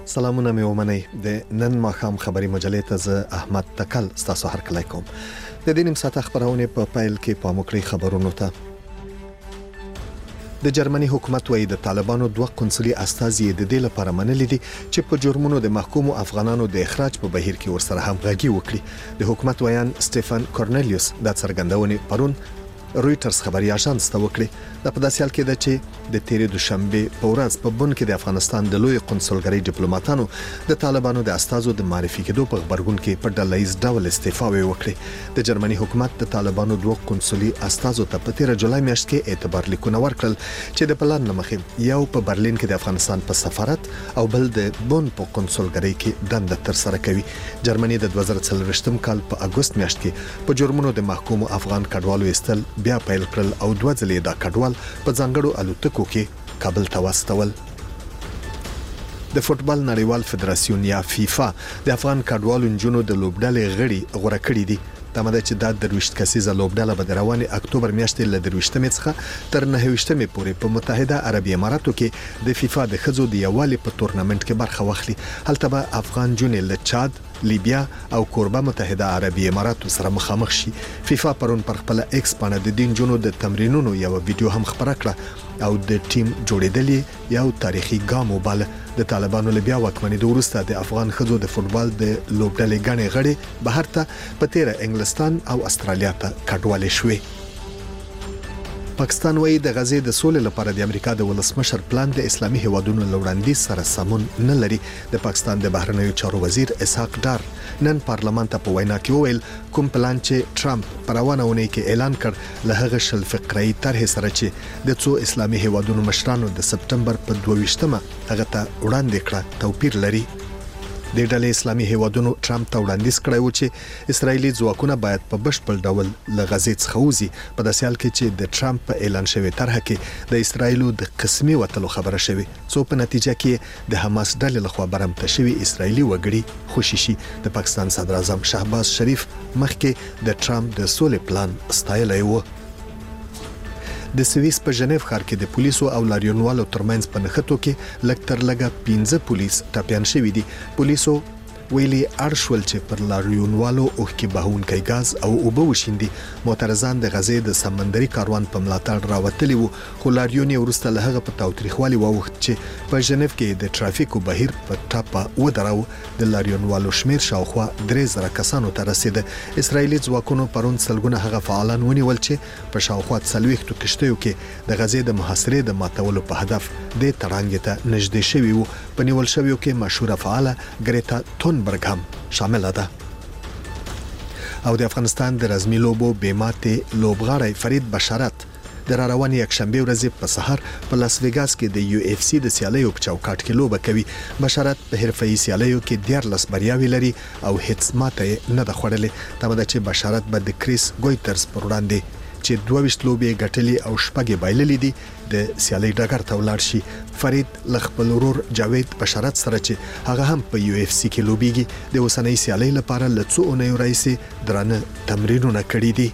سلامونه مې ومنئ د نن ماښام خبري مجلې ته زه احمد تکل ستاسو هرکلی کوم. د دې نیم ساعته خبرونه په پیل کې پام وکړئ خبرونو ته. د جرمني حکومت وايي د طالبانو 2 قونسلي استازي د دې لپاره منلي دي چې په جرمونو د محکومو افغانانو د اخراج په بهیر کې ورسره همغږي وکړي. د حکومت ویان سټيفن کورنلیوس د څرګندونې پرون رويټرز خبري اژانس ته وکړي. د په داسې حال کې ده چې د تیرې دوشنبه په ورځ په بن کې د افغانستان د لوی قونسلګرۍ ډیپلوماټانو د طالبانو د استازو د معرفي کېدو په خبرګون کې په ډلهییز ډول استعفا وکړي. د جرمني حکومت د طالبانو 2 قونسلي استازو ته په 13 جولای میاشت کې اعتبار لیکونه ورکړل چې د پلان لمخې یو په برلین کې د افغانستان په سفارت او بل د بن په قونسلګرۍ کې دنده تر سره کوي. جرمني د 2023 کال په اگست میاشت کې په جرمونو د محکوم افغان کډوالو استل بیا پیل کړل او 2 ځلې دا کډوال په ځانګړو الوتکو کې کابل ته واستول. د فوتبال نړیوال فدراسیون یا فیفا د افغان کډوالو نجونو د لوبډلې غړي غوړه کړې دي. تمه ده چې دا د 20 کسیزه لوبډله به د رواني اکتوبر میاشتې له 23 څخه تر 29 پورې په متحده عربي اماراتو کې د فیفا د خزو د یوالي په تورنمنت کې برخه واخلي. هلته به افغان جونې له چاد، لیبیا او کوربه متحده عربي اماراتو سره مخامخ شي. فیفا پرون پر خپل ایکس باندې د دین جونو د تمرینونو یو ویډیو هم خبره کړه او د ټیم جوړېدلې یو تاریخي ګام وباله. د طالبانو له بیا واکمنۍ وروسته د افغان خزو د فوتبال د لوبډلې غړي غړي بهر ته په تیره انګلستان او استرالیا ته کډوالې شوې. پاکستان وايي د غزې د سولې لپاره د امریکا د ولسمشر پلان د اسلامي هیوادونو لوړاندیز سره سمون نه لري. د پاکستان د بهرنیو چارو وزیر اسحاق ډار نن پارلمان ته په وینا کې وویل کوم پلان چې ټرمپ په روانه اونۍ کې اعلان کړ له هغه شل فقري طرح سره چې د څو اسلامي هیوادونو مشرانو د سپټمبر په 22مه هغه ته وړاندې کړ توپیر لري. د ډلې اسلامي هیوادونو ټرمپ ته وړاندیز کړی و چې اسرایلی ځواکونه باید په بشپړ ډول له غزې څخه وځي. په داسې حال کې چې د ټرمپ په اعلان شوی طرح کې د اسرایلو د قسمي وټلو خبره شوی څو په نتیجه کې د حماس ډلې لخوا برمته شوی اسرایلی وګړي خوشي شي. د پاکستان صدر اعظم شهباز شریف مخکې د ټرمپ د سولې پلان ستایلی و. د سویس په ژنیو ښار کې د پولیسو او لاریونوالو ترمنځ په نښتو کې لږ تر لږه 15 پولیس ټپيان شوي دي. پولیسو ویلي ارشول چې پر لاریونوالو اوخکي بهونکي غاز او اوبه وشیندي. معترضان د غزې د سمندري کاروان په ملاتړ راوتلي وو خو لاریون وروسته له هغه په تاوتریخوالي ووخت چې په ژنیو کې د ترافیکو بهیر په ټاپه ودراو. د لاریونوالو شمیر شاوخوا 3000 کسانو ته رسید. اسرایلی ځواکونو پرون سلګونه هغه فعالان ونیول چې په شاوخوا 40 کشتیو کې د غزې د محاصرې د ماتولو په هدف د تړانګ ته نږدې شوي وو. په نیول شویو کې مشهوره فعاله ګریتا تونبرګ هم شامل ده. او د افغانستان د رزمي لوبو بیماتې لوبغاړی فرید بشارت د رواني یکشنبه ورځ په سحر په لاس ویګاس کې د یو اف سی د سیالیو په چوکاټ کې لوبه کوي. بشارت په حرفه‌ای سیالیو کې 14 بریاوي لري او هیڅ ماته نه ده خوړلې. تمه ده چې بشارت به د کریس ګویترز پر وړاندې چې 22 لوبې ګټلې او شپږې بایللې دي د سیالي ډګر ته ولاړ شي. فرید خپل ورور جاوید بشارت سره چې هغه هم په یو اف سی کې لوبيږي د اوسنۍ سیالي لپاره لڅو اونۍ راځي درنه تمرینونه کړی دي.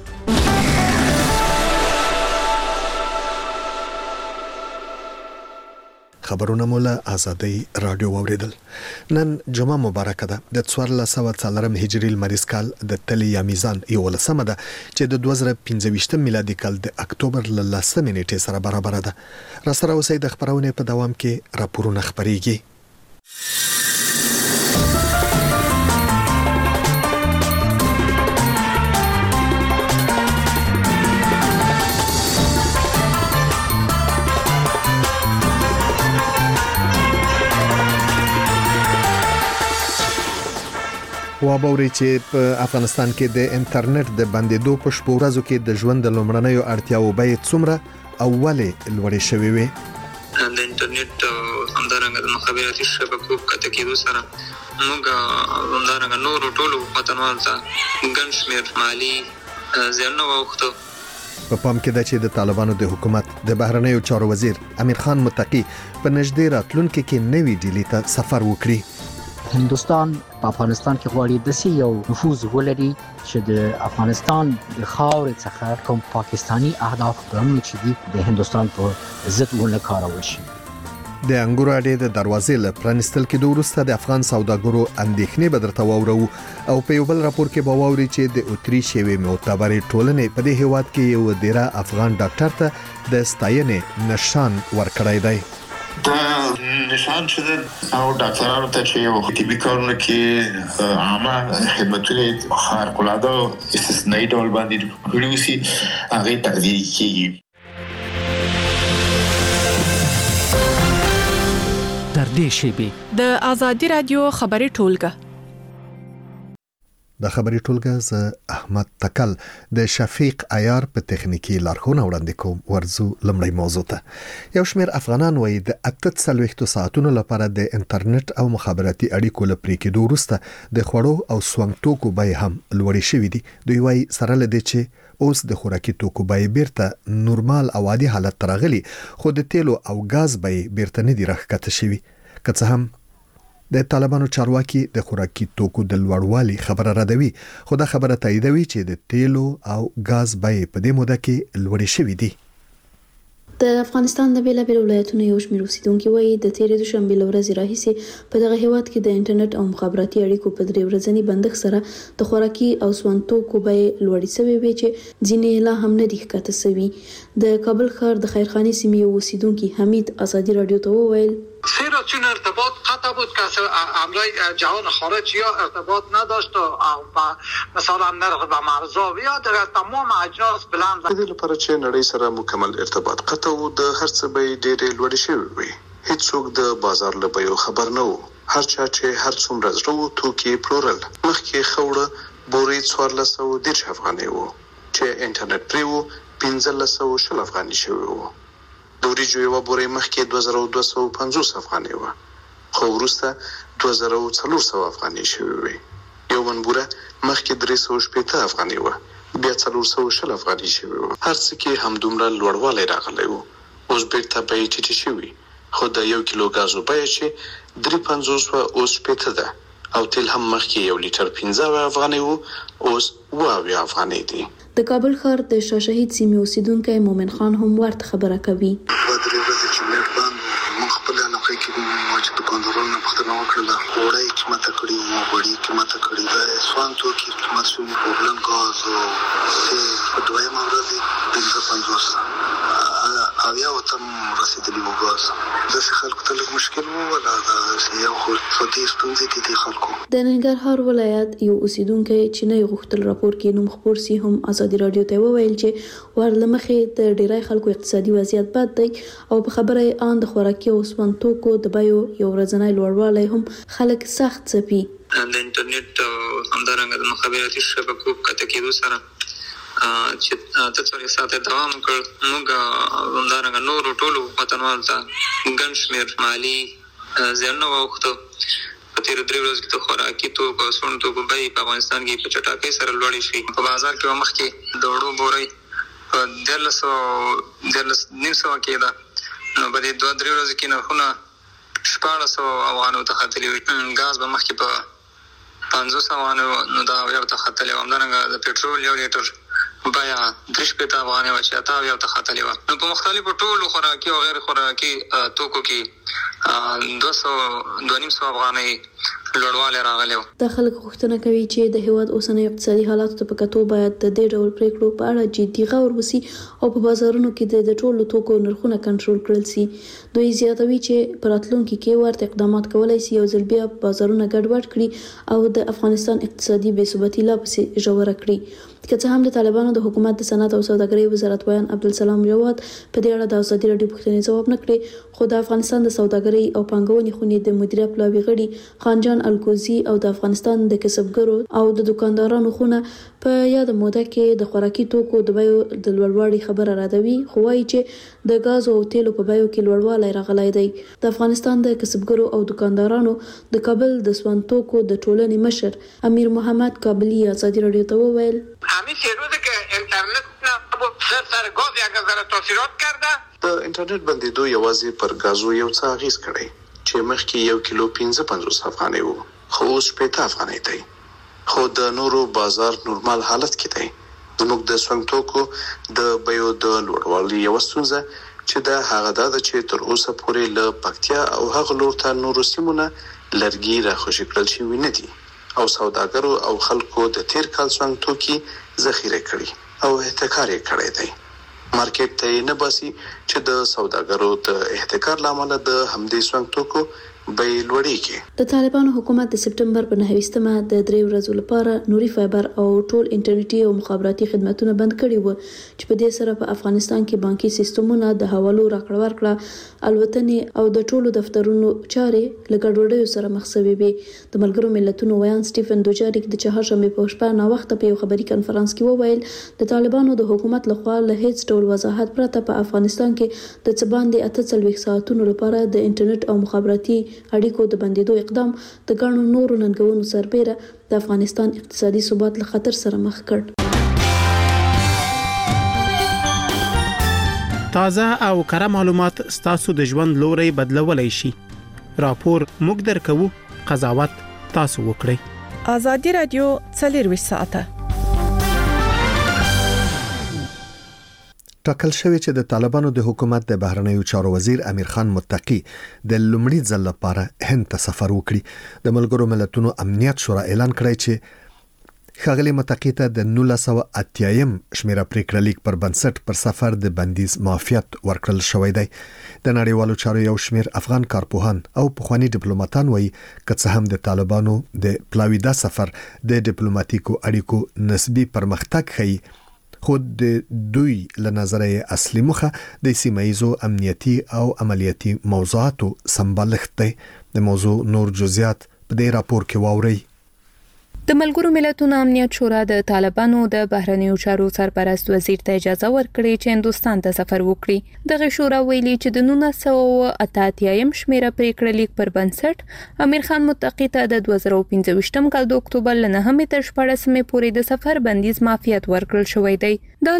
خبرونه مولا آزادی رادیو اوریدل. نن جمعه مبارکه ده. د 1440 هجری لمریز کال د تلی یا میزان یو لسمه ده چې د 2025 میلادي کال د اکتوبر ل 10 نیټې سره برابر ده. را سره اوسې د خبرونه په دوام کې راپورونه خبريږي. وابوري چې په افغانستان کې د انټرنیټ د بندیدو په شپږ ورځو کې د ژوند د لومړنیو اړتیاو بیه څومره اوله لوړې شوې وي. د انټرنیټ همدارنګه د مخابراتي شبکو کته کېدو سره موږ همدارنګه نور ټولو وطنوالو ته ګڼ شمېر مالي زیانونه واوښتو. په پام کې ده چې د طالبانو د حکومت د بهرنیو چارو وزیر امیر خان متقی په نږدې راتلونکي کې نوې ډیلی ته سفر وکړي. هندوستان په افغانستان کې غواړي د یو نفوذ ولري چې د افغانستان د خاورې څخه کوم پاکستانی اهداف هم چې دي د هندوستان په ضد ونه کارول شي. د انګورو اډې د دروازې له پرانستل کې د وروسته د افغان سوداګرو اندېښنې به درته واورو او په یو بل راپور کې به واوري چې د اتریش یوې معتبرې ټولنې په دې هیواد کې یو دیره افغان ډاکټر ته د ستاینې نشان ورکړی دی. دا نشان چې او ډاکټرانو ته چې یو طبي کارونه کې عامه خدمتونه خارق‌العاده استثنایی ډول باندې کړي وي هغه تقدیر کیږي. در دې شیبه د ازادي رادیو خبري ټولګه د خبري ټولګه ز احمد تکل د شفیق عیار په تخنیکی لارښوونه وړاندې کوم. ورزو لمړی موضوع ته. یو شمېر افغانان وایي د 48 ساعتونو لپاره د انټرنیټ او مخابراتي اړیکو لپاره کې د وروسته د خوړو او سونګ توکو بیې هم لوړې شوې دي. دوی وایي سره لدې چې اوس د خوراکي توکو بیې بیرته نورمال او عادي حالت ترغلي، خو د تیلو او غاز بیې بیرته نه دي راښکته شوي. که څه هم د طالبانو چارواکي د خوراکي توکو د لوړوالي خبره ردوي، خو دا خبره تاییدوي چې د تیلو او غاز بیې په دې موده کې لوړې شوې دي. د افغانستان د بیلابیلو ولایتونو یو شمېر اوسیدونکو وایي د تیرې دوشنبې له ورځې راهیسې په دغه هیواد کې د انټرنیټ او مخابراتي اړیکو په 3 ورځني بندښت سره د خوراکي او سون توکو بیې لوړې شوې وي چې ځینې لا هم نه دي ښکته شوي. د کابل ښار د خیرخانې سیمې اوسیدونکو حمید ازادي رادیو ته وویل زیرا چون ارتباط قطع بود که عمله جهان خارج یا ارتباط نداشت و مثلا نرخ به مرزا یا در تمام اجناس بلند د لپاره چې نړۍ سره مکمل ارتباط قطع و د هر څه به ډېرې لوړې شوې وي. هیڅوک د بازار له بیو خبر نه و. هر چا چې هر څومره زړه و توکي پلورل. مخکې خوړه بورې 1410 افغانۍ و چې انټرنیټ پرې و 1510 افغانۍ شوی و. د وریجو یو بورې مخکې 2250 افغانۍ و، خو وروسته 2400 افغانۍ شوی وي. یو من بوره مخکې 380 افغانۍ و، بیا 420 افغانۍ شوی و. هر څه کې همدومره لوړوالی راغلی و. اوس بیرته بیې ټیټې شوي، خو د 1 کیلو غازو بیه چې 350 اوس 80 ده، او تیل هم مخکې 1 لیټر 15 افغانۍ و، اوس 20 افغانۍ دی. د کابل ښار د شاه شهید سیمې اوسیدونکو مومن خان هم ورته خبره کوي. درې ورځې چې مې باندې مخ په علاقه کې مو چې دکاندارانو پوښتنه وکړه وړای قیمت کړی او وړي قیمت کړی دا سوان توکي قیمت شو پرابلم غاز او په دویم ورځ 250 اویا وتم رسیدلی و غاز د خلکو ته لږ مشکل وو ولا دا یو خو فدي ستونزې دي خلکو. د ننګرهار ولایت یو اوسیدونکو چې نه غوښتل راپور کې نوم خبر سي هم ازادي رادیو ته وویل چې ورلمخې د ډیری خلکو اقتصادي وضعیت بد دی او په خبره آن د خوراکي او سون توکو د بیو یو ورځنی لوړوالی هم خلک سخت ځپي. د انټرنیټ همدارنګه د مخابراتي شبکو کته کېدو سره چې تاسو ساته دوام کړ موږ همدارنګه نور ټولو وطنوال ته ګڼ شمېر مالي زیان واوښتو. په تیر 3 ورځې کې خوراکي توکو او سون توکو بیې په افغانستان کې په چټکۍ سره لوړې شوې. په بازار کې مخکې د وړو بورې په 1300 کې ده، نو په دې 2-3 ورځې کې نرخونه 1400 افغانو ته ختلي وي. غاز به مخکې په 500 افغانو نو دا یو ته ختلي و. همدارنګه د پېټرول 1 لیټر بیا 350 افغانۍ و چې اته یو ته ختلي و. نو په مختلفو ټولو خوراکي او غیر خوراکي توکو کې 200 افغانۍ لوړوالی راغلی و. د خلک غوښتنه کوي چې د هیواد اوسنۍ اقتصادي حالاتو ته په کتو باید د دې ډول پریکړو په اړه جدي غور وشي او په بازارونو کې د ټولو توکو نرخونه کنټرول کړل شي. دوی زیاتوي چې په راتلونکي کې ورته اقدامات کولای شي او ځل بیا بازارونه ګډوډ کړي او د افغانستان اقتصادي بې ثباتي لا پسې ژوره کړي. که څه هم د طالبانو د حکومت د صنعت او سوداګرۍ وزارت ویان عبدالسلام جواد په دې اړه د ازادي رادیو پوښتنې ځواب نه کړی، خو د افغانستان د سوداګرۍ او پانګونې خونې د مدیریت پلاوي غړي خانجان الکوزي او د افغانستان د کسبګرو او د دکاندارانو خونه په یاد موده کې د خوراکي توکو د بیو د لوړوالي خبره راځوي، خو وايي چې د غاز او تیلو په بیو کې لوړوالی راغلی دی. د افغانستان د کسبګرو او دکاندارانو د کابل د سون توکو د ټولنې مشر امیر محمد کابلی ازادي رادیو ته وویل همین سه روزه که اینترنت نه سر غاز یک ذره تاثیرات کرده. د انټرنیټ بندیدو یوازې پر غازو یو څه اغیز کړی چې مخکې 1 کیلو 55 افغانۍ و، خو اوس 80 افغانۍ دی. خو د نورو بازار نورمال حالت کې دی. زموږ د سونګ توکو د بیو د لوړوالي یو ستونزه چې دا هغه د چې تر اوسه پورې له پکتیا او هغه لور ته نور سیمونه لرګي راخوشي کړل شوی نه دي او سوداګرو او خلکو د تیر کال څنګه توکي ذخیره کړي او احتکار یې کړی دی. مارکیټ ته نه باسي چې د سوداګرو د احتکار لامل د همدې څنګه توکو به لوړیږي. د طالبانو حکومت د سپټمبر په 9مه د 3 ورځو لپاره نوري فایبر او ټول انټرنیټي او مخابراتي خدماتونه بند کړي وو چې په دې سره په افغانستان کې بانکي سیستمونه د حوالو راکړه ورکړه الوتنې او د ټولو دفترونو چارې لګډوډۍ سره مخ شوي وي. د ملګرو ملتونو ویان سټیفن دوجاریک د چهارشنبه په شپه نا وخت په یو خبري کانفرنس کې وویل د طالبانو د حکومت لخوا له هیڅ ډول وضاحت پرته په افغانستان کې د څباندې 48 ساعتونو لپاره د انټرنیټ او مخابراتي اړیکو د بندیدو اقدام د ګڼو نورو ننګونو سربېره د افغانستان اقتصادي ثبات له خطر سره مخ کړ. تازه او کره معلومات ستاسو د ژوند لوري بدلولای شي. راپور موږ درکو، قضاوت تاسو وکړئ. ازادي رادیو 24 ساعته ټاکل شوی چې د طالبانو د حکومت د بهرنیو چارو وزیر امیر خان متقی د لومړي ځل لپاره هند ته سفر وکړي. د ملګرو ملتونو امنیت شورا اعلان کړی چې ښاغلي متقی ته د 1980 شمیره پریکړه لیک پر بنسټ پر سفر د بندیز معافیت ورکړل شوی دی. د نړیوالو چارو یو شمیر افغان کارپوهان او پخوانی ډیپلوماټان وایي که څه هم د طالبانو د پلاویدا سفر د ډیپلوماټیکو اړیکو نسبی پرمختګ ښيي، خود د دوی له نظریه اصلي مخه د سیمایزو امنیتي او عملیاتي موضوعاتو سمبالښت دی. د موضوع نور جزئیات په دې راپور کې واورئ. د ملګرو ملتونو امنیت شورا د طالبانو د بهرنیو چارو سرپرست وزیر ته اجازه ورکړې چې هندستان ته سفر وکړي. دغه شورا ویلي چې د 1988 شمیره پریکړه لیک پر بنسټ امیر خان متقی ته د 2015 کال د اکتوبر له 9 تر 14 پورې د سفر بندیز معافیت ورکړل شوی دی. د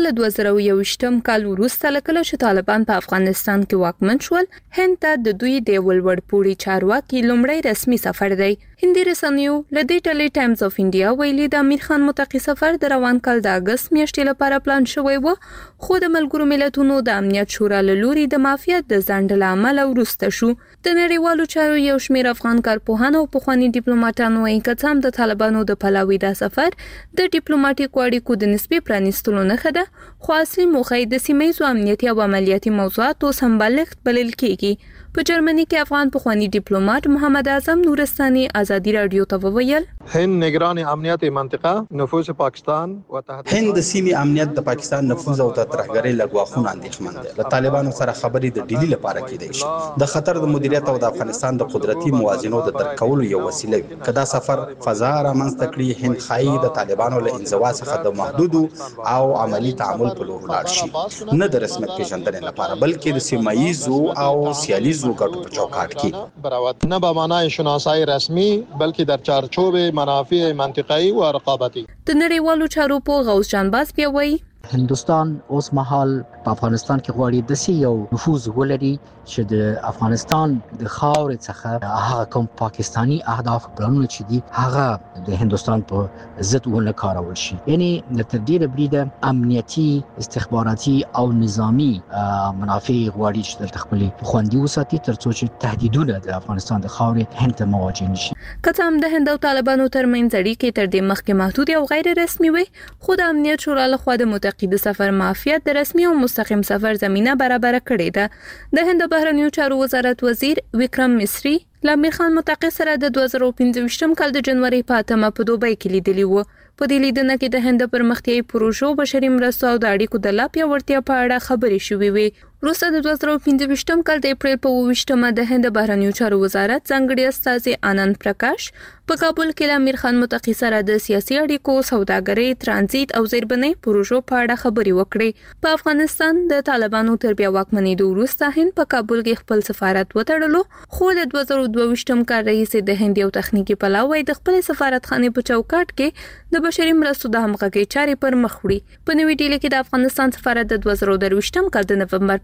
2021 کال وروسته لکه چې طالبان په افغانستان کې واکمن شول، هند ته د دوی د ولوړپوړي چارواکي لومړی رسمي سفر دی. هندي رسنیو لدې ټلې ټایمز اف انډیا ویلي د امیر خان متقی سفر د روان کال د اگست میاشتې لپاره پلان شوی و، خو د ملګرو ملتونو د امنیت شورا له لوري د معافیت د ځنډ له امله وروسته شو. د نړیوالو چارو یو شمیر افغان کارپوهان او پخوانی ډیپلوماټان وایي چې هم د طالبانو د پلاوي دا سفر د ډیپلوماټیک اړیکو د نسبی پرانیستلو نه خده، خو اصلي موخه د سیمایي امنیتي او عملیاتي موضوعاتو سمبالښت بلل کیږي. په جرمني کې افغان پخوانی ډیپلوماټ محمد اعظم نورستاني ازادي رادیو ته وویل هند نگران امنیت منطقه نفوذ پاکستان و هند د سیمې امنیت د پاکستان نفوذ او ترهګرۍ لګواخونه اندېښمن دي. له طالبانو سره خبرې د ډیلی لپاره کېدای شي د خطر د مدیریت او د افغانستان د قدرتي موازنو د درک کولو یو وسیله وي. کدا سفر فضا رامنځته کړي، هند خایي د طالبانو له انزوا څخه د محدود او عملی تعامل په لور لاړ شي، نه د رسمیت پیژندنې لپاره بلکې د سیمایي او سیالیزو ګټو په چوکاټ کې، نه به معنای شناسایی رسمي بلکې در چارچوب منافع منطقه‌ای و رقابتی. د نړیوالو چارو په غوث جان باز بیا وایي هندستان اوس مهال په افغانستان کې غواړي د یو نفوذ ولري چې د افغانستان د خاورې څخه هغه کوم پاکستانی اهداف پلانونه چې دي هغه د هندستان په ضد ونه کارول شي. یعنی د تر ډیره بریده امنیتي، استخباراتي او نظامی منافع غواړي چې د خپل خوندي وساتي ترڅو چې تهدیدونه د افغانستان د خاورې هند ته مواجه نشي. که هم د هند او طالبانو ترمنځ اړیکې تر دې مخکې محدود او غیر رسمي وي، خو د امنیت شورا لخوا د متقی د سفر معافیت د رسمي او مستقیم سفر زمينه برابر کړې ده. د هند بهرنیو چارو وزارت وزیر وکرم مصری له امیر خان متقی سره د 2015 کال د جنوري په 8 په دوبۍ کې لیدلی و. په دې لیدنه کې د هند پرمختیايي پروژو، بشري مرستو او د اړیکو د لا پیاوړتیا په اړه خبرې شوې وي. وروسته د 2015 کال د اپریل په 28 د هند بهرنیو چارو وزارت ځانګړي استازي آنند پرکاش په کابل کې د امیر خان متقی سره د سیاسي اړیکو، سوداګرۍ، ترانزیت او زیربنۍ پروژو په اړه خبرې وکړې. په افغانستان د طالبانو تر بیا واکمنېدو وروسته هند په کابل کې خپل سفارت وتړلو، خو د 2022 کال راهیسې د هند یو تخنیکی پلاوی د خپل سفارتخانې په چوکاټ کې د بشري مرستو د همغږۍ چارې پر مخ وړي. په نوې ډیلي کې د افغانستان سفارت د 2023 کال د نومبر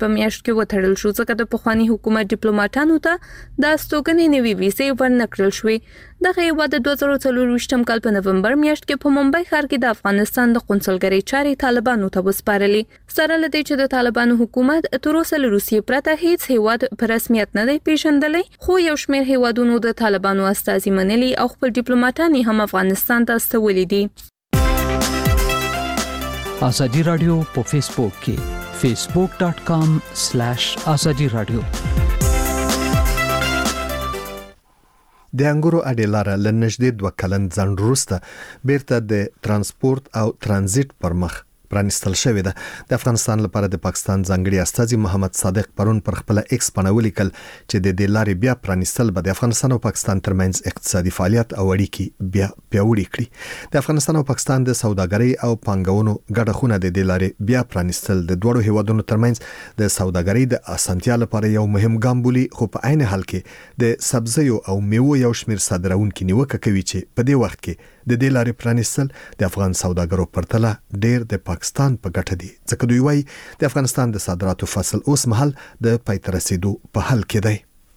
په میاشت کې وټړل شو ځکه د پخوانی حکومت ډیپلوماټانو ته د استوګنې نوي ویزې ورنکړل شوې دغه یو د 2024 کال په نومبر میاشت کې په ممبئی ښار کې د افغانستان د قونسلګرۍ چارې طالبانو ته وسپارلې سره لدې چې د طالبانو حکومت تر اوسه له روسیې پرته هیڅ هیواد په رسمیت نه دی پیژندلی خو یو شمېر هیوادونو د طالبانو استازي منلي او خپل ډیپلوماټان هم افغانستان ته استولي دي ازادي رادیو په فیسبوک کې facebook.com/azadi radio د انګورو اډیلاره لنږدې 2 کلن ځنډ وروسته بیرته د ترانسپورت او ترانزیت پر مخ پرانستل شوې ده د افغانستان لپاره د پاکستان ځانګړي استازي محمد صادق پرون پر خپل ایکس باندې ولیکل چې د دې لارې بیا پرانستل به د افغانستان او پاکستان ترمنځ اقتصادي فعالیت او اړیکې بیا پیاوړې کړي د افغانستان او پاکستان د سوداګرۍ او پانګونو ګډه خونه د دې لارې بیا پرانستل د دوه هیوادونو ترمنځ د سوداګرۍ د اسانتیا لپاره یو مهم ګام بولي خو په عین حال کې د سبزیو او میوو یو شمېر صادرونکو نیوکه کوي چې په دې وخت کې د دې لارې پرانستل د افغان سوداګرو پرتله ډېر د پاکستان په ګټه دي ځکه دوی وايي د افغانستان د صادراتو فصل اوس مهال د پای ته رسیدو په حال کې دی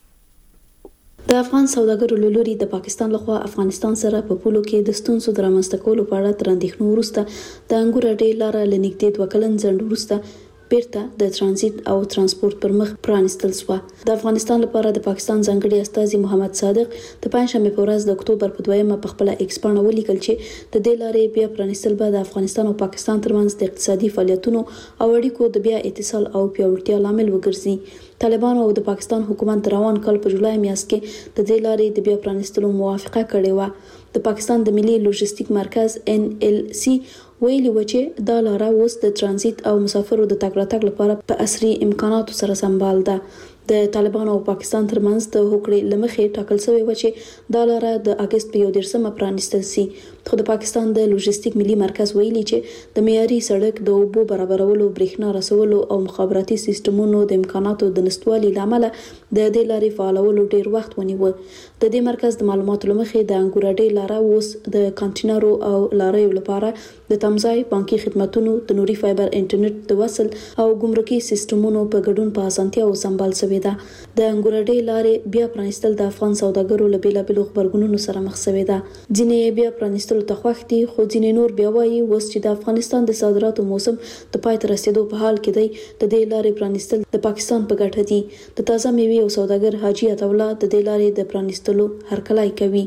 د افغان سوداګرو له لوري د پاکستان لخوا افغانستان سره په پولو کې د ستونزو د رامنځته کولو په اړه تر اندېښنو وروسته د انګور اډې لاره لنږدې 2 کلن ځنډ وروسته بیرته د ترانزیت او ترانسپورت پر مخ پرانستل شو د افغانستان لپاره د پاکستان ځانګړي استازي محمد صادق د پنځشنبه په ورځ د اکتوبر په 2مه په خپل ایکس باندې ولیکل چې د دې لارې بیا پرانستل به د افغانستان او پاکستان ترمنځ د اقتصادي فعالیتونو او اړیکو د بیا اتصال او پیاوړتیا لامل وګرځي طالبان او د پاکستان حکومت روان کال په جولای میاشت کې د دې لارې د بیا پرانستلو موافقه کړې و د پاکستان د ملي لوجستیک مرکز NLC ویلي و چې دا لاره اوس د ترانزیت او مسافرو د تګ راتګ لپاره په عصري امکاناتو سره سمبال ده د طالبان او پاکستان ترمنځ د هوکړې لمخې ټاکل شوی و چې دا لاره د اگست په 11مه پرانستل شي خو د پاکستان د لوجستیک ملي مرکز ویلي چې د معیاري سړک د اوبو برابرولو برېښنا رسولو او مخابراتي سیستمونو د امکاناتو د نشټوالي لامل د دې لارې فعالولو ډیر وخت ونیو د دې مرکز د معلوماتو لمخې د انګورډې لاره اوس د کانټینرو او لاریو لپاره د تمځای بانکي خدماتونو د نوري فایبر انټرنیټ د وصل او ګمرکي سیستمونو په ګډون په اسانتیا او سمبال شوی ده د انګورډې لارې بیا پرانستل د افغان سوداګرو له بیلابیلو خبرګونونو سره مخ شوی ده ځینې بیا پرانستل ته خوښتي خو ځینې نور بیا وایي اوس چې د افغانستان د صادراتو موسم د پای ته رسیدو په حال کې دی د دې لارې پرانستل د پاکستان په ګټه دي د تازه میوې او سوداګر حاجی عطاالله د دې لارې د پرانستلو هرکلی کوي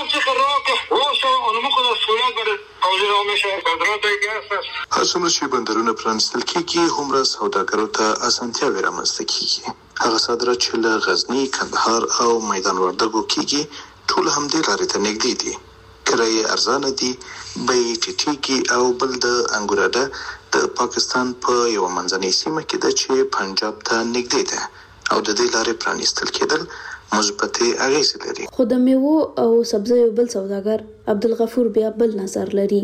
هر څومره چې بندرونه پرانستل کېږي هومره سوداګرو ته اسانتیاوې رامنځته کېږي هغه صادرات چې له غزني کندهار او میدان وردګو کېږي ټول همدې لارې ته نږدې دي کرایې ارزانه دي بیې ټیټېږي او بل د انګورډه د پاکستان په یو منځنۍ سیمه کې ده چې پنجاب ته نږدې ده او د دې لارې پرانستل کېدل مثبتې اغېزې لري خو د میوو او سبزیو بل سوداګر عبدالغفور بیا بل نظر لري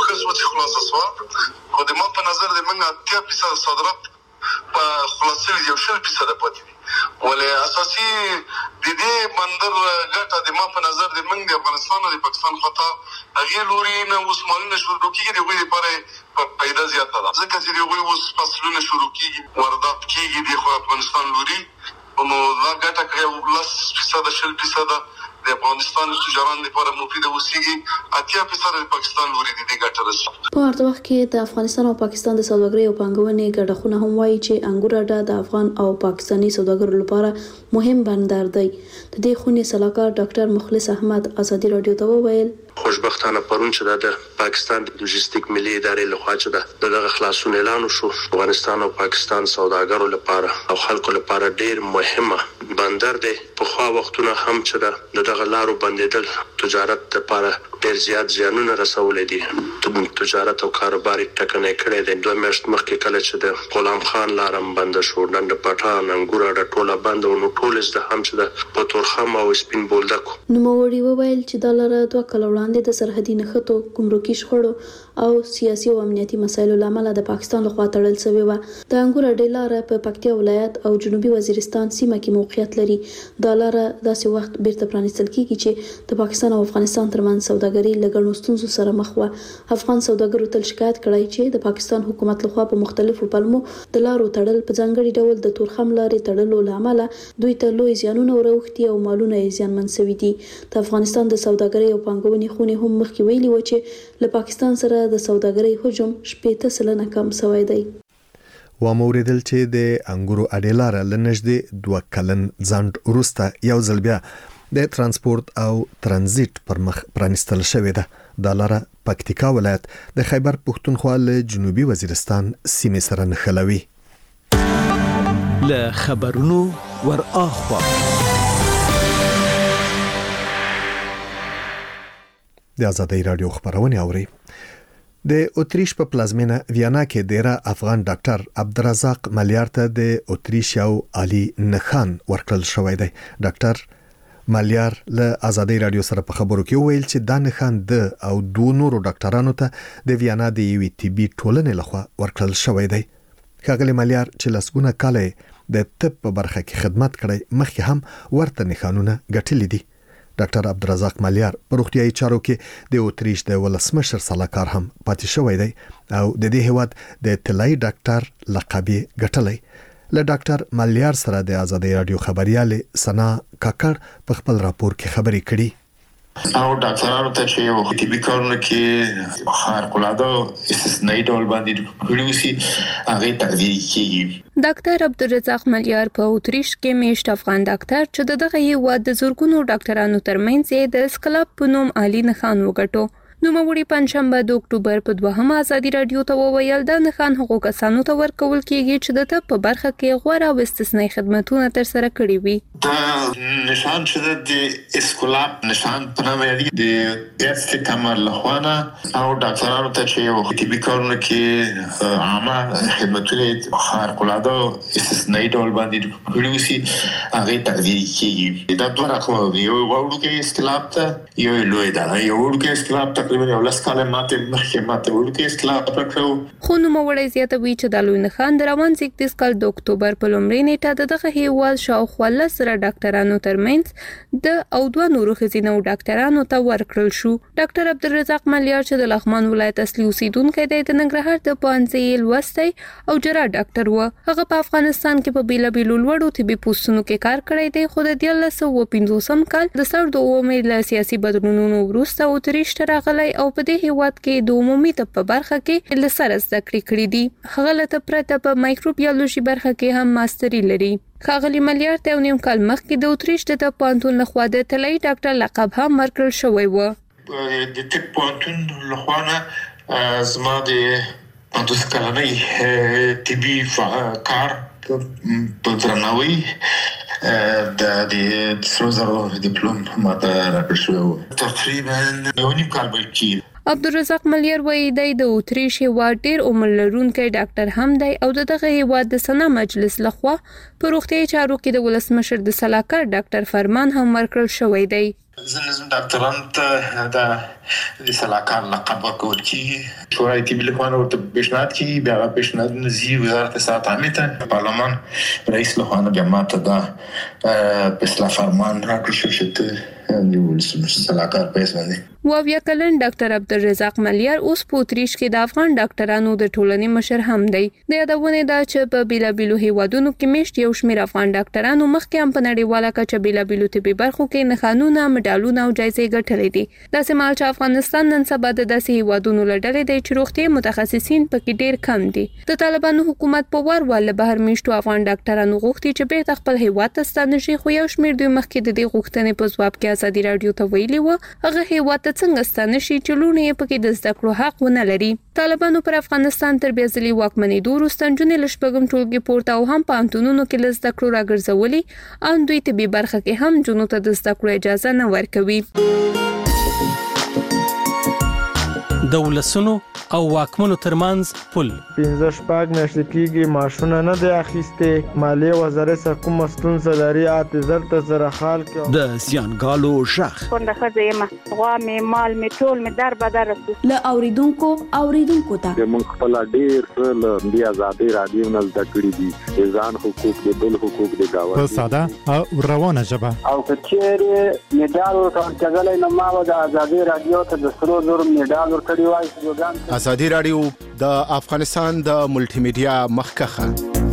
خو د ما په نظر د منګه 80% صادرات په خلاصې یو 60% پاتې دي ولې اساسي د دې بندر ګټه د ما په نظر د منګ د افغانستان او د پاکستان خطا هغه لوري نه اوس مالونه شروع کیږي د غوړي لپاره پیدا زیاته ده ځکه چې د غوړي اوس فصلونه شروع کیږي واردات کیږي د افغانستان لوري نو دا ګټه کوي 10% د افغانستان تجاران لپاره مفید اوسېږي 80% د پاکستان لوري د ګټه رسي په هر وخت کې د افغانستان او پاکستان د سوداګرۍ او پانګونې ګډه خونه هم وایي چې انګورډه د افغان او پاکستاني سوداګرو لپاره مهم بندر دی د دې خونې سلاکار ډاکټر مخلص احمد ازادي رادیو ته وویل خوشبختانه پرون چې د پاکستان د لوجستیک ملي ادارې لخوا چې دغه خلاصون اعلان شو افغانستان او پاکستان سوداګرو لپاره او خلکو لپاره ډیر مهمه بندر دی په خوا وختونه هم چې دغه لارو بندیدل تجارت لپاره ډیر زیات زیانونه رسولې دي تجارت او کاروبار ټکنۍ کړي دي 2 میاشت مخکې کله چې د غلام خان لارم بند شو ډنډ پټان انګورډه ټوله بند او ټول زده هم چې د پتورخم او سپین بولدک نو موري وویل چې د لاره 2 کال وړاندې د سرحدي نښتو ګمرکي شخړو او سیاسي او امنیتي مسایلو لامل د پاکستان لخوا تړل شوی و. د انګور اډې لار په پکتیا ولایت او جنوبي وزیرستان سیمه کې موقعیت لري. دا لار داسې وخت بیرته پرانیستل کیږي چې د پاکستان او افغانستان ترمنځ سوداګري لګڼو ستونزو سره مخ و. افغان سوداګرو تل شکایت کړی چې د پاکستان حکومت لخوا په مختلفو پلمو د لارو تړل په ځانګړي ډول د تورخم لارې تړلو لامل دوی ته لوی زیانونه وروختي او مالونه یې زیانمن شوي دي. د افغانستان د سوداګرۍ او پانګونې خونې هم مخکې ویلي و چې له پاکستان سره د سوداګرۍ حجم 80% کم شوی دی. و موریدل چې د انګورو اډیلار لنږدې 2 کلن ځند وروسته یو ځل بیا د ترانسپورت او ترانزیت پر مخ پرانیستل شوې ده. د لاره پکتیکا ولایت د خیبر پښتونخوا له جنوبي وزیرستان سیمې سره نښلوي. له خبرونو ور اخوا د آزادۍ رادیو خبرونه اوري. د اتریش په پلازمینه ویانا کې ډیره افغان ډاکټر عبدالرزاق مالیار ته د اتریش یو عالی نښان ورکړل شوی دی. ډاکټر مالیار له آزادۍ رادیو سره په خبرو کې ویل چې دا نښان د او 2 نورو ډاکټرانو ته د ویانا د یوې طبي ټولنې لخوا ورکړل شوی دی. ښاغلی مالیار چې لسګونه کاله د طب په برخه کې خدمت کړی مخکې هم ورته نښانونه ګټلي دي. ډاکټر عبدالرزاق مالیار په روغتیايي چارو کې د اتریش د ولسمشر سلاکار هم پاتې شوی دی او د دې هیواد د طلایي ډاکټر لقب ګټلی. له ډاکټر مالیار سره د آزادۍ رادیو خبرياله سنا کاکړ په خپل راپور کې خبرې کړي. او ډاکټرانو ته چې یو طبي کارونه کې خارق العاده استثنایی ډول باندې کړی وسی هغه تقدیر کیږي. ډاکټر عبدالرزاق مالیار په اتریش کې میشت افغان ډاکټر چې دغه هیواد د زورګونو ډاکټرانو ترمنځ د اسکلاب په نوم عالی نښان وګټو. نو موري پنځشنبه د اکتوبر په 2 آزادي رادیو ته وویل دا نښان هغو کسانو ته ورکول کیږي چې د طب په برخه کې غوړه او استثنایی خدماتونه تر سره کړی وي. دا نشان چې د اسکلاب نشان په نامه دی د ایست کمر لخوانه او ډاکټرانو ته چې یو طبي کارونه کې عامه خدماتونه خارق العاده استثنایی ډول باندې کړی وسی هغه تقدیر کیږي. دا دوه رقم یو وړوکی اسکلاب ته یو لوی دا یو وړوکی اسکلاب ته تقریبا یو لس کاله ماته ورکه اسکلاب راکړو. خو نو موړی زیاتوي چې د لوی نښان د روان 31 کال د اکتوبر په لومړۍ نیټه دغه هیواد شاوخوا 10 ډاکټرانو ترمنځ د او 2 نورو ښځینه ډاکټرانو ته ورکړل شو. ډاکټر عبدالرزاق مالیار چې د لغمان ولایت اصلي اوسیدونکی دی د ننګرهار د پوهنځي لوستی او جراح ډاکټر و. هغه په افغانستان کې په بیلابیلو لوړو طبي پوسټونو کې کار کړی دی خو د 1950 کال د سردومې له سیاسي بدلونونو وروسته اتریش ته راغلی او په دې هیواد کې د عمومي طب په برخه کې لسره زده کړې دي. هغه له پرته په مایکروبیولوژي برخه کې هم ماستری لري. ښاغلی مالیار ته یو نیم کال مخکې د اتریش د طب پوهنتون لخوا د طلایي ډاکټر لقب هم ورکړل شوی و. د طب پوهنتون لخوا زما د 50 کلنۍ طبي کار په درناوي د سرو زرو ډیپلوم ماته راکړل شو. تقریبا یو نیم کال کې عبدالرزاق مالیار وایي د اتریش هیواد ډیر عمر لرونکی ډاکټر هم دی او دغه هیواد د سنا مجلس لخوا په روغتیايي چارو کې د ولسمشر د سلاکار ډاکټر فرمان هم ورکړل شوی دی. زنه ډاکټرانو ته د سلاکار لقب ورکول کیږي. شورای طبي لخوا ورته پیشنهاد کیږي بیا پیشنهاد نزي وزارت صحت عامه ته پارلمان رئیس لخوا بیا ماته دا په اصلاح فرمان راکړل شو چې د ولسمشر سلاکار په اساس باندې وابیا کلن ډاکټر عبدالرزاق مالیار اوس په اتریش کې د افغان ډاکټرانو د ټولنې مشر هم دی. د یادونه ده چې په بیلابیلو هیوادونو کې میشت یو شمېر افغان ډاکټرانو مخکې هم په نړیواله کچه بیلابیلو طبي برخو کې نښانونه مډالونه او جایزې ګټلې دي. داسې مهال چې افغانستان نن سبا د داسې هیوادونو له ډلې دی چې روغتیايي متخصصین پکې ډیر کم دي. د طالبانو حکومت په وار له بهر میشتو افغان ډاکټرانو غوښتي چې بیرته خپل هیواد ته ستانه شي خو یو شمېر دوی مخکې د دې غوښتنې په ځواب کې آزادي رادیو ته ویلي و هغه هیواد ته څنګه ستانه شي چې لونه یې پکې د زده کړو حق ونه لري. طالبانو پر افغانستان تر بیا ځلې واکمنېدو وروسته نجونې له شپږم ټولګي پورته او هم پوهنتونونو کې له زده کړو راګرځولي او دوی طبي برخه کې هم نجونو ته د زده کړو اجازه نه ورکوي. د ولسونو او واکمنو ترمنځ پل. 15 میاشتې کېږي ماشونه نه دی اخیستې، مالیې وزارت سره کومه ستونزه لري، اعتذار ته سره حال کړو. د زیانګالو ژغ کونډه ښځه یم، غوا مې مال مې ټول مې در بدر شو. له اوریدونکو ته موږ خپل ډېر څه له دې آزادۍ رادیو نه زده کړي دي، ځان حقوق د بل حقوق د گاونډي په ساده او روانه ژبه. او کچېرې میډال ورکړل نو ما د آزادۍ رادیو ته د سرو زر میډال ورکړی وای. آزادۍ رادیو د افغانستان د ملټي میډیا مخکخه.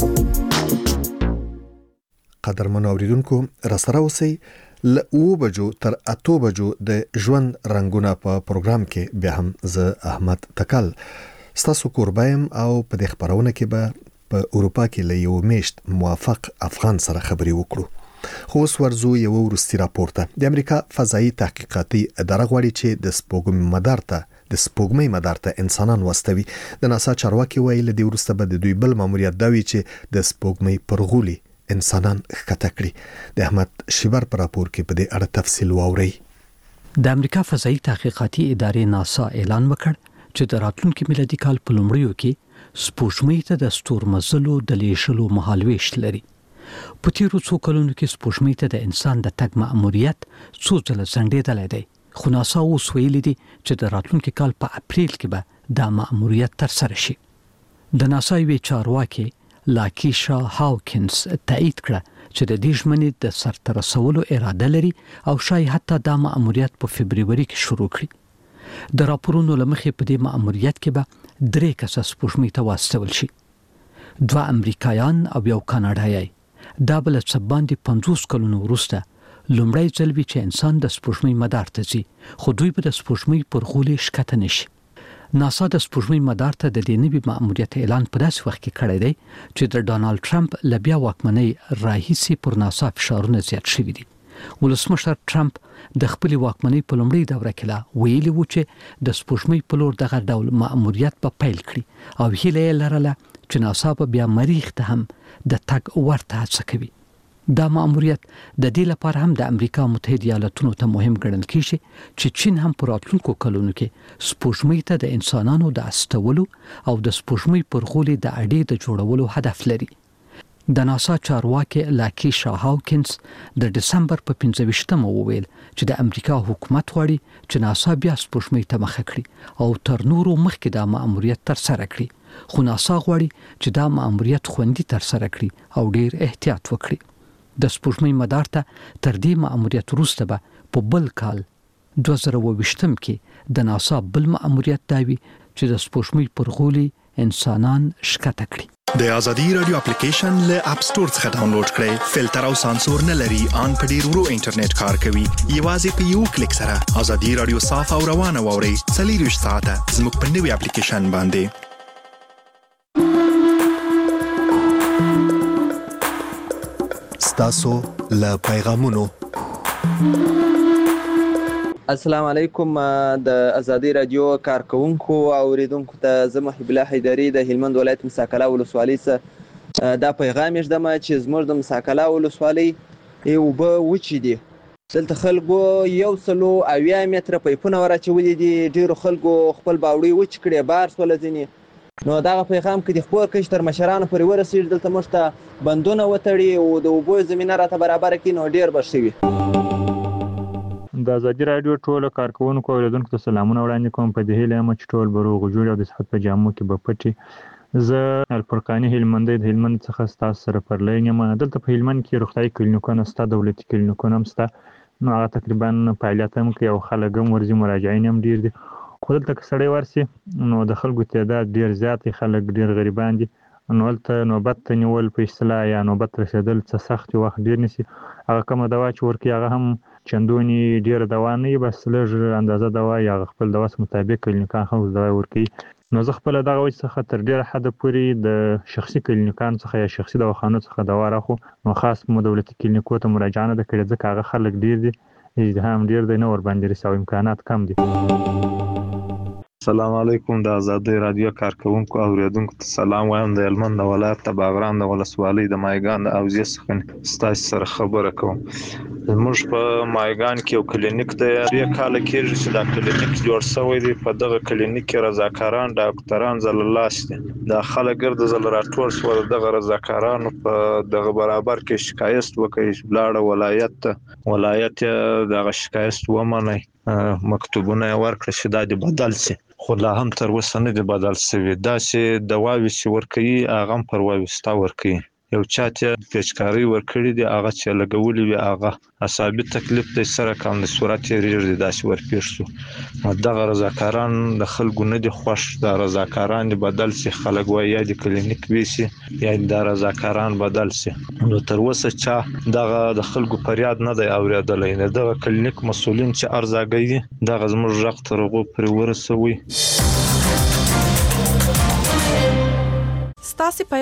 قدرمن اوریدونکو را سره اوسئ. له 9 بجو تر 8 بجو د ژوند رنگونه په پروګرام کې بیا هم زه احمد تکل ستاسو کوربایم او په دې خبرونه کې به په اروپا کې له یو میشت موافق افغان سره خبرې وکړو. خو اوس ورزو یو وروستي راپورته. د امریکا فضایي تحقیقاتي اداره غواړي چې د سپوږمۍ مدار ته انسانان واستوي. د ناسا چارواکي ویل د وروسته به د دوی بل ماموریت دا وي چې د سپوږمۍ پر غولي انسانان ښکته کړي. د احمد شیبر پر راپور کې په دې اړه تفصیل واورئ. د امریکا فضایي تحقیقاتي ادارې ناسا اعلان وکړ چې د راتلونکي میلادي کال په لومړیو کې سپوږمۍ ته د ستورمزلو د لیږلو مهالويش لري. په تیرو څو کلونو کې سپوږمۍ ته د انسان د تګ مأموریت څو ځله ځنډېدلی دی، خو ناسا اوس ویلي دي چې د راتلونکي کال په اپریل کې به دا مأموریت ترسره شي. د ناسا یوې چارواکي لاکیشا هاوکینز تایید کړه چې د دې ژمنې د سرته رسولو اراده لري او شاید حتی دا مأموریت په فبروري کې شروع کړي. د راپورونو له مخې په دې مأموریت کې به 3 کسه سپوږمۍ ته واستول شي، 2 امریکایان او 1 کاناډایی. دا بل څه باندې 50 کلونو وروسته لومړی ځل وي چې انسان د سپوږمۍ مدار ته ځي، خو دوی به د سپوږمۍ پر غولي ښکته نشي. ناسا د سپوږمۍ مدار ته د دې نوي مأموریت اعلان په داسې وخت کې کړی دی چې د ډانالډ ټرمپ له بیا واکمنۍ راهیسې پر ناسا فشارونه زیات شوي دي. ولسمشر ټرمپ د خپلې واکمنۍ په لومړۍ دوره کې لا ویلي و چې د سپوږمۍ په لور دغه ډول مأموریت به پیل کړي او هیله یې لرله چې ناسا به بیا مریخ ته هم د تګ ورته هڅه کوي. دا مأموریت د دې لپاره هم د امریکا متحده ایالاتونو ته مهم ګڼل کیږي چې چین هم په راتلونکو کلونو کې سپوږمۍ ته د انسانانو د استولو او د سپوږمۍ پر غولي د اډې د جوړولو هدف لري. د ناسا چارواکي لاکیشا هاوکینز د دسمبر په 15مه وویل چې د امریکا حکومت غواړي چې ناسا بیا سپوږمۍ ته مخه کړي او تر نورو مخکې دا مأموریت ترسره کړي، خو ناسا غواړي چې دا مأموریت خوندي ترسره کړي او ډیر احتیاط وکړي. د سپوږمۍ مدار ته تر دې مأموریت وروسته به په بل کال 2022 کې د ناسا بل مأموریت دا وي چې د سپوږمۍ پر غولي انسانان ښکته کړي. د ازادي رادیو اپلیکیشن له اپ سٹور څخه ډاونلوډ کړئ. فلټر او سانسور نه لري، ان په ډیر ورو انټرنیټ کار کوي. یوازې په یو کلیک سره ازادي رادیو صاف او روانه واورئ. 24 ساعته زموږ په نوي اپلیکیشن باندې. ستاسو له پیغامونو. السلام علیکم. د ازادي رادیو کارکونکو او اوریدونکو ته زه محب الله حیدری د هلمند ولایت مساکلا ولسوالۍ څخه دا پیغام یږدم چې زموږ د مساکلا ولسوالۍ اوبه وچې دي. دلته خلکو 180 متره پیپونه ورچولي دي. ډیرو خلکو خپل باوړي وچ کړي، بار سول ځینې. نو دغه پیغام کې د خپل کش تر مشرانو پورې ورسېږي. دلته موږ ته بندونه وتړي او د اوبو زمینه راته برابر کړي، نو ډیر به ښه وي. د ازادي رادیو ټولو کارکونکو او اوریدونکو ته سلامونه وړاندې کوم. په دې هیله یم چې ټول به روغ جوړ او د صحت په جامو کې به پټي. زه الفرقاني هلمندی د هلمند څخه ستاسو سره پر لاین یم. دلته په هلمند کې روغتیايي کلینیکونه شته، دولتي کلینیکونه هم شته. نو هغه تقریبا فعالیت هم کوي او خلک هم ورځي، مراجعین هم ډیر دي. خو دلته که سړی ورسي نو د خلکو تعداد ډیر زیات دی، خلک ډیر غریبان دي. نو هلته نوبت ته نیول په اصطلاح یا نوبت رسېدل څه سخت وخت ډیر نیسي. هغه کومه دوا چې ورکوي هغه هم چندونې ډیره دوا نه وي، بس لږ اندازه دوا یا خپل دوا مطابق کلینیکان خلکو دوا ورکوي. نو زه خپله دغه وجې څخه تر ډیره حده پورې د شخصي کلینیکانو څخه یا شخصي دواخانو څخه دوا راخو. نو خاص مو دولتي کلینیکو ته مراجعه نه ده کړې، ځکه هغه خلک ډیر دي، ازدحام ډیر دی، نه ورباندې رسي او امکانات کم دي. السلام علیکم. د ازادي رادیو کارکونکو او اوریدونکو ته سلام وایم. د هلمند ولایت د باغران د ولسوالۍ د مایګان د اوزې څخه ستاسو سره خبره کوم. موږ په مایګان کې یو کلینیک دی 2 کال کېږي چې دا کلینیک جوړ شوی دی په دغه کلینیک کې رضاکاران ډاکټران زللاس دي دا خلک ګرد زل راټول شو دغه رضاکارانو په دغه برابر کې شکایت وکړي بلاړه ولایت دغه شکایت ومني مکتوبونه ورکړي چې دا د بدل شي خو لا هم تر اوسه نه دی بدل شوی دا چې دواوی چې ورکوي هغه پر واوستا ورکوي یو چاته پیچکاری ورکړي دی هغه چې لګولې وي هغه اصابي تکلیف د سره کم د صورت ریږي داسې ورپېښ شو دغه رضاکاران د خلکو نه دي خوښ د رضاکاران بدل سي خلک وایي یا د کلینیک ویسي یا د رضاکاران بدل سي نو تر اوسه چې دغه د خلکو فریاد نه دی اوریدلای نه دغه کلینیک مسولین چې ارزاګي دغه زموږ رغ ترغو پر ورسوي ستاسو